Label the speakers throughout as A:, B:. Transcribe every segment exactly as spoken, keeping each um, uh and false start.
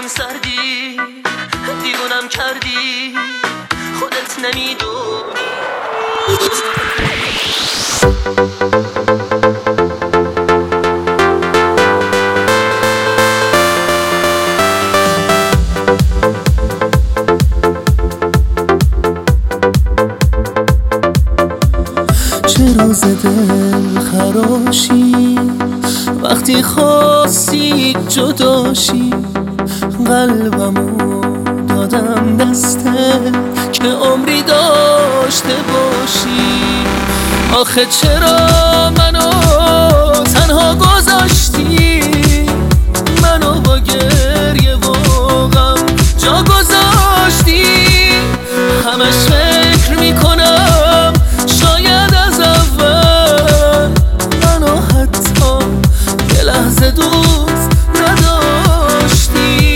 A: خون سردی دیوونم کردی خودت نمیدونی.
B: چرا ز دل خراشی وقتی خواستی جداشی؟ قلبمو دادم دسته که عمری داشته باشی. آخه چرا منو تنها گذاشتی؟ منو با گریه و غم جا گذاشتی. همش فکر میکنم شاید از اول منو حتی یه لحظه دوست نداشتی.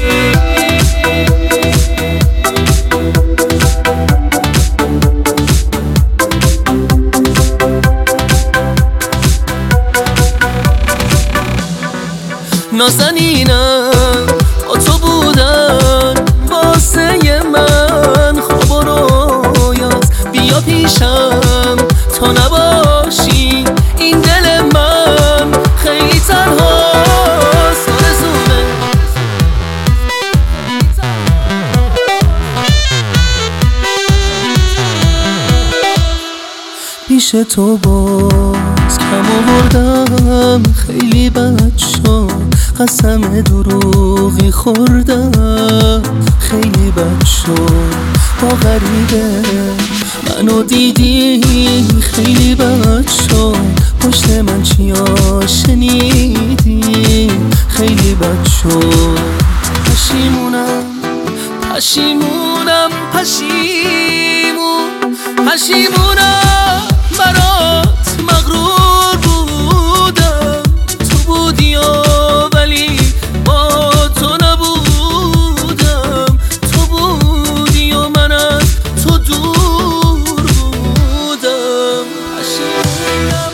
B: نازنینم با تو بودن واسه من خواب و رویاست. بیا پیشم تا نباشی این دل من خیلی تنهاست. آرزومه پیش تو باز کم آوردم خیلی بد شد. قسم دروغی خوردم خیلی بد شد. با غریبه منو دیدی خیلی بد شد. پشت من چیا شنیدی خیلی بد شد. پشیمونم پشیمونم پشیمون پشیمونم برات مغرور بودم. تو بودی و ولی با تو نبودم. تو بودی و من از تو دور بودم. پشیمونم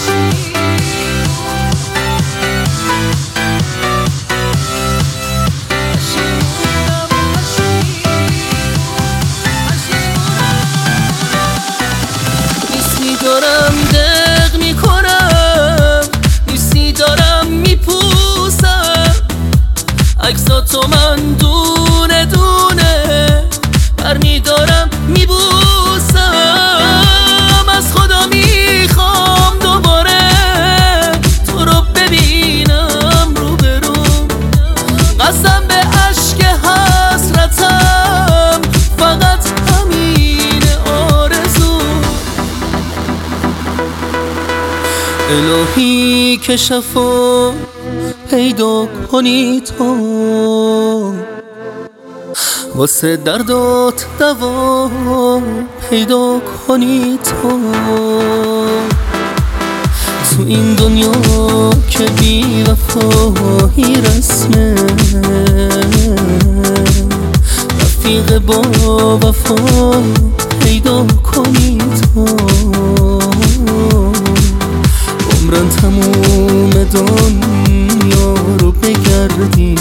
B: دارم دق میکنم نیستی دارم میپوسم. عکساتو من دونه دونه برمیدارم میبوسم. از خدا میخوام دوباره تو رو ببینم روبروم. قسم به عشق حسرتم فقط همینه آرزو. الهی که شفا پیدا کنی تو واسه دردات دوا پیدا کنی تو. تو این دنیا که بی وفایی رسمه رفیق با وفا پیدا کنی تو. عمرن تموم دنیا رو بگردی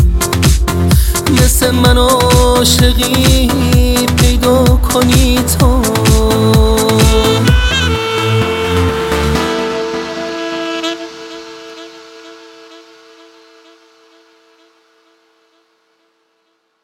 B: مثل من عاشقی پیدا کنی تو.